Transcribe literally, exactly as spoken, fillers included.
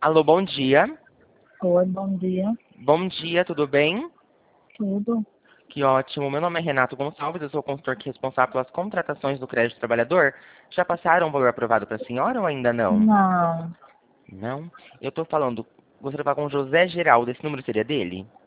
Alô, bom dia. Oi, bom dia. Bom dia, tudo bem? Tudo? Que ótimo. Meu nome é Renato Gonçalves, eu sou o consultor que é responsável pelas contratações do crédito trabalhador. Já passaram o valor aprovado para a senhora ou ainda não? Não. Não? Eu estou falando, gostaria de falar com o José Geraldo, esse número seria dele?